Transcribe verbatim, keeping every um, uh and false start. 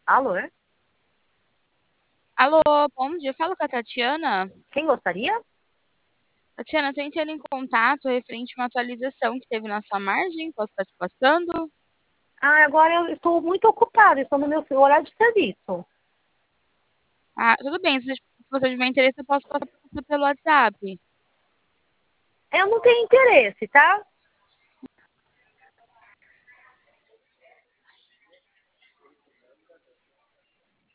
Alô? É? Alô, bom dia. Fala com a Tatiana. Quem gostaria? Tatiana, tô entrando em contato referente a uma atualização que teve na sua margem. Posso estar te passando? Ah, agora eu estou muito ocupada, estou no meu horário de serviço. Ah, tudo bem. Se se você tiver interesse, eu posso passar pelo WhatsApp. Eu não tenho interesse, tá?